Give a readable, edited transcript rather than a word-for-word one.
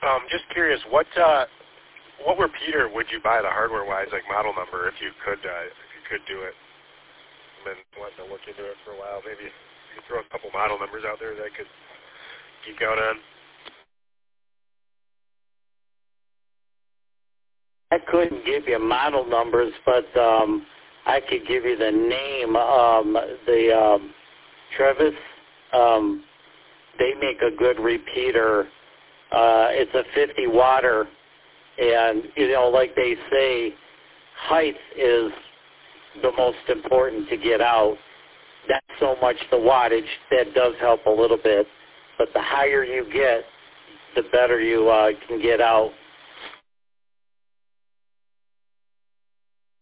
Just curious, what repeater would you buy, the hardware-wise, like model number, if you could do it? I've been wanting to look into it for a while. Maybe you could throw a couple model numbers out there that I could geek out on. I couldn't give you model numbers, but I could give you the name. Trevis, they make a good repeater. It's a 50-watter, and, like they say, height is the most important to get out. Not so much the wattage. That does help a little bit, but the higher you get, the better you can get out.